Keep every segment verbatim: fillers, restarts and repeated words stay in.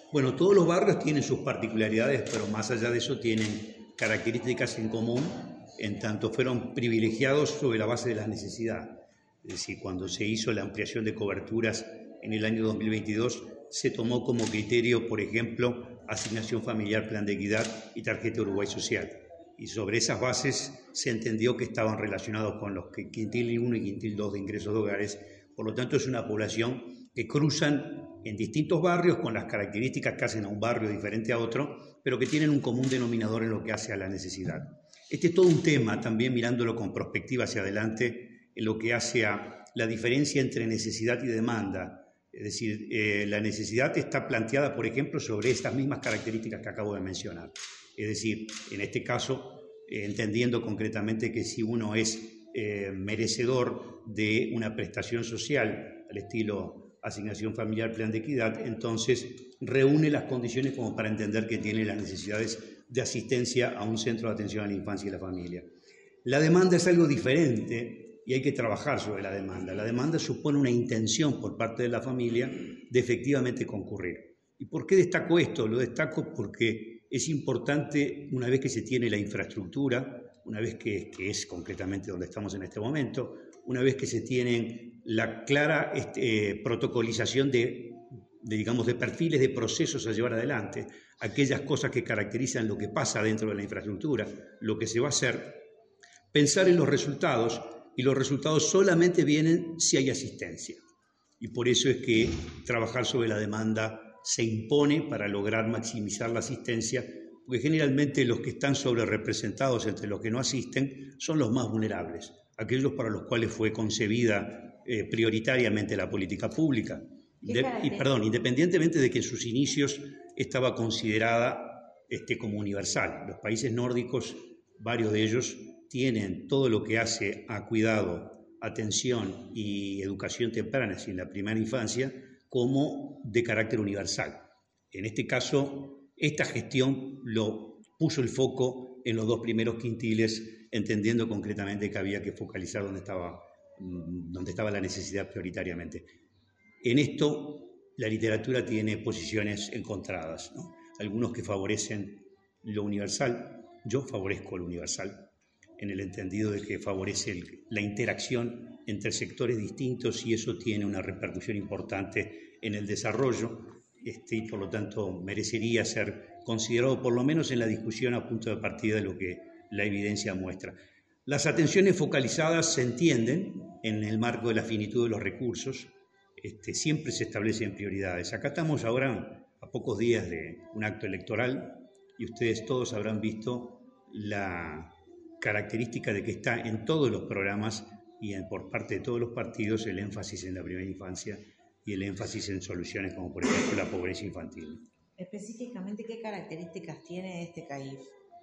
Bueno, todos los barrios tienen sus particularidades, pero más allá de eso tienen características en común, en tanto fueron privilegiados sobre la base de la necesidad. Es decir, cuando se hizo la ampliación de coberturas en el año dos mil veintidós, se tomó como criterio, por ejemplo, asignación familiar, plan de equidad y tarjeta Uruguay Social. Y sobre esas bases se entendió que estaban relacionados con los quintil uno y quintil dos de ingresos de hogares. Por lo tanto, es una población que cruzan en distintos barrios con las características que hacen a un barrio diferente a otro, pero que tienen un común denominador en lo que hace a la necesidad. Este es todo un tema, también mirándolo con perspectiva hacia adelante, en lo que hace a la diferencia entre necesidad y demanda. Es decir, eh, la necesidad está planteada, por ejemplo, sobre estas mismas características que acabo de mencionar. Es decir, en este caso, eh, entendiendo concretamente que si uno es eh, merecedor de una prestación social al estilo asignación familiar, plan de equidad, entonces reúne las condiciones como para entender que tiene las necesidades de asistencia a un centro de atención a la infancia y la familia. La demanda es algo diferente y hay que trabajar sobre la demanda. La demanda supone una intención por parte de la familia de efectivamente concurrir. ¿Y por qué destaco esto? Lo destaco porque es importante, una vez que se tiene la infraestructura, una vez que, que es concretamente donde estamos en este momento, una vez que se tienen la clara este, eh, protocolización de, de, digamos, de perfiles de procesos a llevar adelante, aquellas cosas que caracterizan lo que pasa dentro de la infraestructura, lo que se va a hacer, pensar en los resultados, y los resultados solamente vienen si hay asistencia. Y por eso es que trabajar sobre la demanda se impone para lograr maximizar la asistencia, porque generalmente los que están sobre representados entre los que no asisten son los más vulnerables, aquellos para los cuales fue concebida eh, prioritariamente la política pública. De, y perdón, independientemente de que en sus inicios estaba considerada este, como universal. Los países nórdicos, varios de ellos, tienen todo lo que hace a cuidado, atención y educación temprana, es decir, en la primera infancia, como de carácter universal. En este caso, esta gestión lo puso el foco en los dos primeros quintiles, entendiendo concretamente que había que focalizar donde estaba, donde estaba la necesidad prioritariamente. En esto, la literatura tiene posiciones encontradas, ¿no? Algunos que favorecen lo universal, yo favorezco lo universal, en el entendido de que favorece el, la interacción entre sectores distintos y eso tiene una repercusión importante en el desarrollo este, y por lo tanto merecería ser considerado por lo menos en la discusión a punto de partida de lo que la evidencia muestra. Las atenciones focalizadas se entienden en el marco de la finitud de los recursos, este, siempre se establecen prioridades. Acá estamos ahora a pocos días de un acto electoral y ustedes todos habrán visto la característica de que está en todos los programas y en, por parte de todos los partidos el énfasis en la primera infancia y el énfasis en soluciones como por ejemplo la pobreza infantil. Específicamente, ¿qué características tiene este C A I F?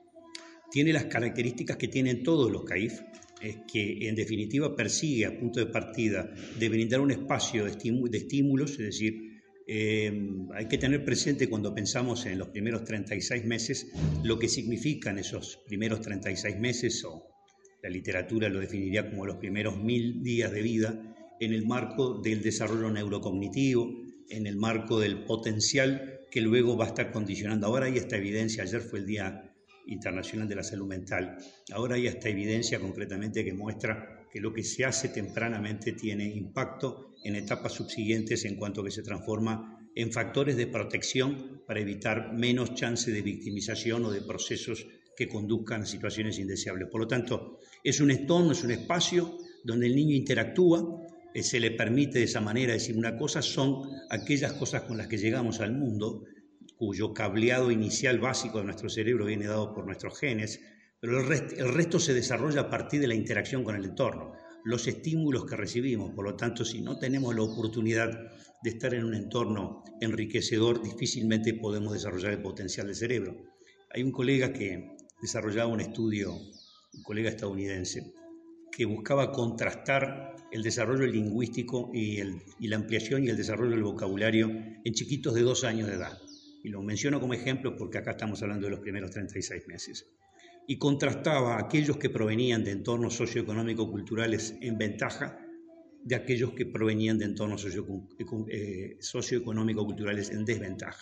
Tiene las características que tienen todos los C A I F, es que en definitiva persigue a punto de partida de brindar un espacio de, estímulos, de estímulos, es decir, Eh, hay que tener presente cuando pensamos en los primeros treinta y seis meses lo que significan esos primeros treinta y seis meses, o la literatura lo definiría como los primeros mil días de vida, en el marco del desarrollo neurocognitivo, en el marco del potencial que luego va a estar condicionando. Ahora hay esta evidencia, ayer fue el Día Internacional de la Salud Mental, ahora hay esta evidencia concretamente que muestra que lo que se hace tempranamente tiene impacto en etapas subsiguientes en cuanto que se transforma en factores de protección para evitar menos chance de victimización o de procesos que conduzcan a situaciones indeseables. Por lo tanto, es un entorno, es un espacio donde el niño interactúa, eh, se le permite de esa manera decir una cosa, son aquellas cosas con las que llegamos al mundo, cuyo cableado inicial básico de nuestro cerebro viene dado por nuestros genes, pero el, rest, el resto se desarrolla a partir de la interacción con el entorno, los estímulos que recibimos. Por lo tanto, si no tenemos la oportunidad de estar en un entorno enriquecedor, difícilmente podemos desarrollar el potencial del cerebro. Hay un colega que desarrollaba un estudio, un colega estadounidense, que buscaba contrastar el desarrollo lingüístico y, el, y la ampliación y el desarrollo del vocabulario en chiquitos de dos años de edad. Y lo menciono como ejemplo porque acá estamos hablando de los primeros treinta y seis meses. Y contrastaba a aquellos que provenían de entornos socioeconómico-culturales en ventaja de aquellos que provenían de entornos socio, eh, socioeconómico-culturales en desventaja.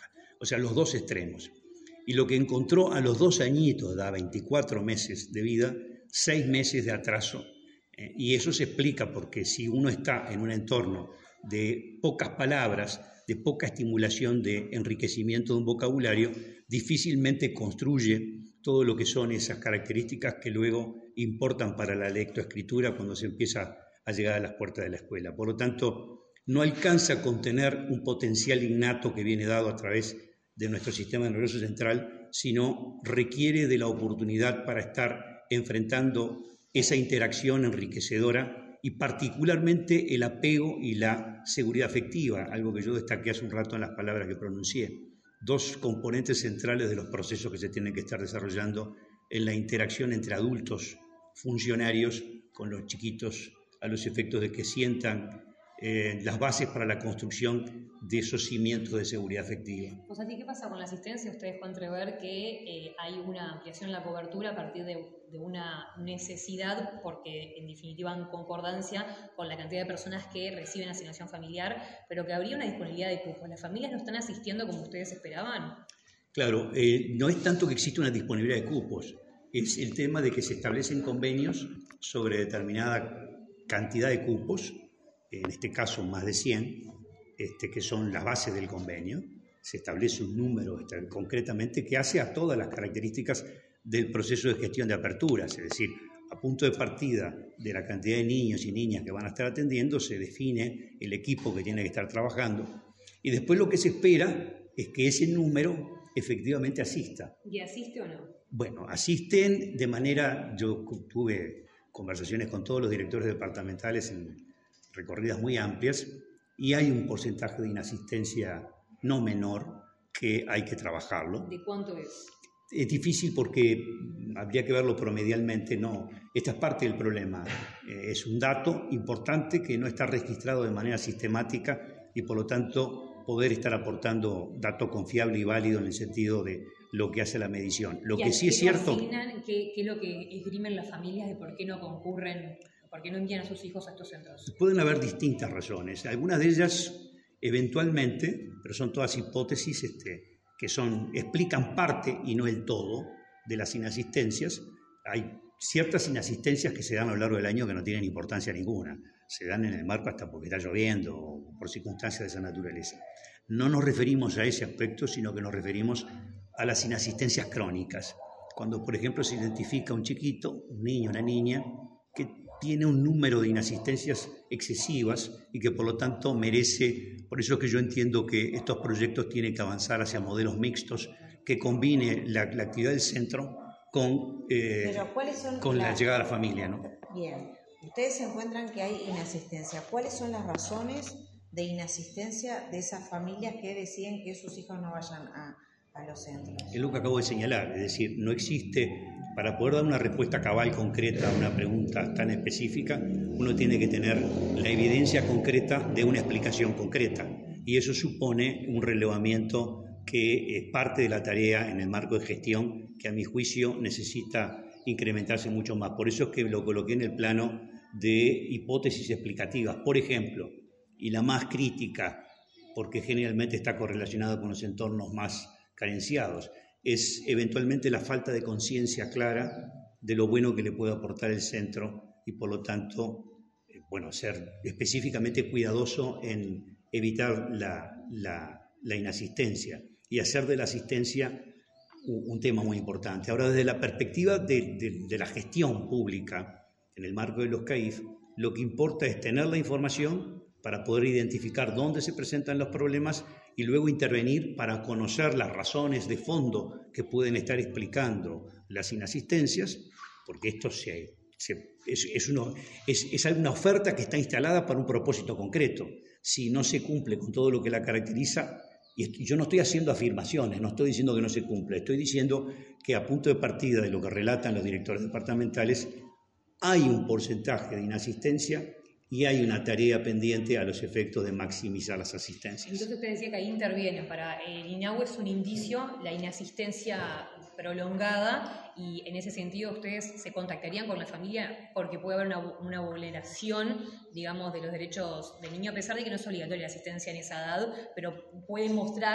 o sea, los dos extremos. Y lo que encontró a los dos añitos, da veinticuatro meses de vida, seis meses de atraso. Eh, y eso se explica porque si uno está en un entorno de pocas palabras, de poca estimulación de enriquecimiento de un vocabulario, difícilmente construye todo lo que son esas características que luego importan para la lectoescritura cuando se empieza a llegar a las puertas de la escuela. Por lo tanto, no alcanza a contener un potencial innato que viene dado a través de nuestro sistema nervioso central, sino requiere de la oportunidad para estar enfrentando esa interacción enriquecedora y particularmente el apego y la seguridad afectiva, algo que yo destaqué hace un rato en las palabras que pronuncié, dos componentes centrales de los procesos que se tienen que estar desarrollando en la interacción entre adultos funcionarios con los chiquitos, a los efectos de que sientan eh, las bases para la construcción de esos cimientos de seguridad afectiva. Pues a ti, ¿qué pasa con la asistencia? Ustedes pueden entrever que eh, hay una ampliación en la cobertura a partir de, de una necesidad, porque en definitiva en concordancia con la cantidad de personas que reciben asignación familiar, pero que habría una disponibilidad de cupos. ¿Las familias no están asistiendo como ustedes esperaban? Claro, eh, no es tanto que exista una disponibilidad de cupos, es el tema de que se establecen convenios sobre determinada cantidad de cupos, en este caso más de cien, este, que son las bases del convenio. Se establece un número este, concretamente que hace a todas las características del proceso de gestión de aperturas, es decir, a punto de partida de la cantidad de niños y niñas que van a estar atendiendo, se define el equipo que tiene que estar trabajando y después lo que se espera es que ese número efectivamente asista. ¿Y asiste o no? Bueno, asisten de manera, yo tuve conversaciones con todos los directores departamentales en recorridas muy amplias y hay un porcentaje de inasistencia no menor que hay que trabajarlo. ¿De cuánto es? Es difícil porque habría que verlo promedialmente, no. Esta es parte del problema. Eh, es un dato importante que no está registrado de manera sistemática y por lo tanto poder estar aportando dato confiable y válido en el sentido de lo que hace la medición. Lo que sí es cierto... ¿Qué, ¿Qué es lo que esgrimen las familias de por qué no concurren, por qué no envían a sus hijos a estos centros? Pueden haber distintas razones. Algunas de ellas, eventualmente, pero son todas hipótesis este, que son, explican parte y no el todo de las inasistencias. Hay ciertas inasistencias que se dan a lo largo del año que no tienen importancia ninguna. Se dan en el marco hasta porque está lloviendo o por circunstancias de esa naturaleza. No nos referimos a ese aspecto, sino que nos referimos a las inasistencias crónicas. Cuando, por ejemplo, se identifica un chiquito, un niño, una niña, que tiene un número de inasistencias excesivas y que por lo tanto merece, por eso es que yo entiendo que estos proyectos tienen que avanzar hacia modelos mixtos que combine la, la actividad del centro con, eh, Pero, ¿cuáles son con la las... llegada a la familia, ¿no? Bien, ustedes encuentran que hay inasistencia. ¿Cuáles son las razones de inasistencia de esas familias que deciden que sus hijos no vayan a, a los centros? Es lo que acabo de señalar, es decir, no existe, para poder dar una respuesta cabal concreta a una pregunta tan específica, uno tiene que tener la evidencia concreta de una explicación concreta y eso supone un relevamiento que es parte de la tarea en el marco de gestión que a mi juicio necesita incrementarse mucho más. Por eso es que lo coloqué en el plano de hipótesis explicativas, por ejemplo, y la más crítica, porque generalmente está correlacionada con los entornos más carenciados, es eventualmente la falta de conciencia clara de lo bueno que le puede aportar el centro y por lo tanto, eh, bueno, ser específicamente cuidadoso en evitar la, la, la inasistencia y hacer de la asistencia un, un tema muy importante. Ahora, desde la perspectiva de, de, de la gestión pública en el marco de los C A I F, lo que importa es tener la información para poder identificar dónde se presentan los problemas y luego intervenir para conocer las razones de fondo que pueden estar explicando las inasistencias, porque esto se, se, es, es, uno, es, es una oferta que está instalada para un propósito concreto. Si no se cumple con todo lo que la caracteriza, y yo no estoy haciendo afirmaciones, no estoy diciendo que no se cumple, estoy diciendo que a punto de partida de lo que relatan los directores departamentales, hay un porcentaje de inasistencia y hay una tarea pendiente a los efectos de maximizar las asistencias. Entonces usted decía que ahí intervienen. Para el INAHU es un indicio la inasistencia prolongada y en ese sentido ustedes se contactarían con la familia porque puede haber una, una vulneración, digamos, de los derechos del niño, a pesar de que no es obligatoria la asistencia en esa edad, pero puede mostrar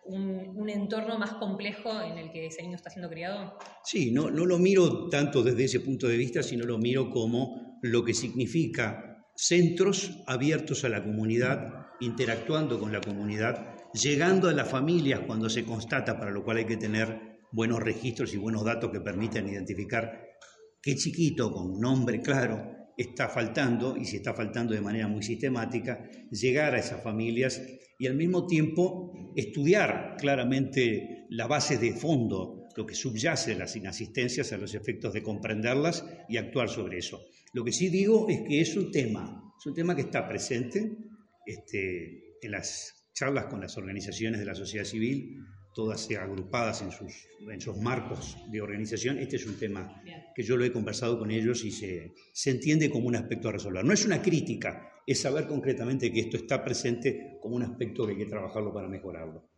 un, un entorno más complejo en el que ese niño está siendo criado? Sí, no, no lo miro tanto desde ese punto de vista, sino lo miro como lo que significa centros abiertos a la comunidad, interactuando con la comunidad, llegando a las familias cuando se constata, para lo cual hay que tener buenos registros y buenos datos que permitan identificar qué chiquito con nombre claro está faltando, y si está faltando de manera muy sistemática, llegar a esas familias y al mismo tiempo estudiar claramente la base de fondo, lo que subyace a las inasistencias, a los efectos de comprenderlas y actuar sobre eso. Lo que sí digo es que es un tema, es un tema que está presente este, en las charlas con las organizaciones de la sociedad civil, todas agrupadas en sus, en sus marcos de organización. Este es un tema que yo lo he conversado con ellos y se, se entiende como un aspecto a resolver. No es una crítica, es saber concretamente que esto está presente como un aspecto que hay que trabajarlo para mejorarlo.